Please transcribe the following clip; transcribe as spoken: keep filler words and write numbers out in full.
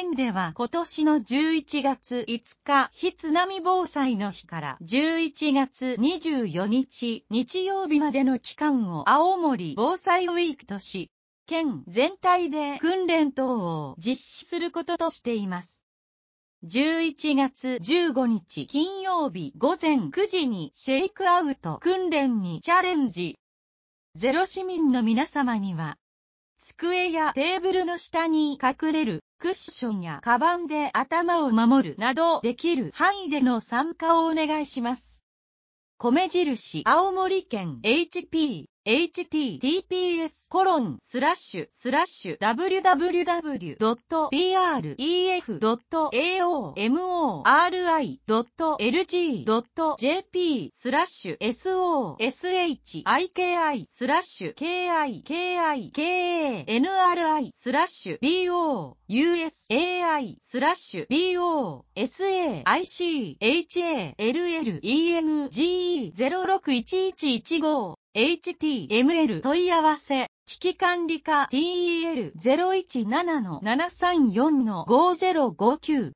県では今年のじゅういちがついつか非津波防災の日からじゅういちがつにじゅうよっか日曜日までの期間を青森防災ウィークとし、県全体で訓練等を実施することとしています。じゅういちがつじゅうごにち金曜日ごぜんくじにシェイクアウト訓練にチャレンジ。ゼロ市民の皆様には、机やテーブルの下に隠れるクッションやカバンで頭を守るなどできる範囲での参加をお願いします。米印青森県 エイチピーエイチティーティーピーエスコロンスラッシュスラッシュダブリュダブリュダブリュドットビーアールイーエフドットエーオーエムオーアールアイドットエルジードットジェーピースラッシュエスオーエスエイチアイケーアイスラッシュケーアイケーアイケーエーエヌアールアイスラッシュビーオーユーエスエーアイスラッシュビーオーエスエーアイシーエイチエーエルエルイーエヌジーイーゼロろくいちいちいちごエイチティーエムエル 問い合わせ、危機管理課 ティーイーエルゼロいちななのななさんよんのごゼロごきゅう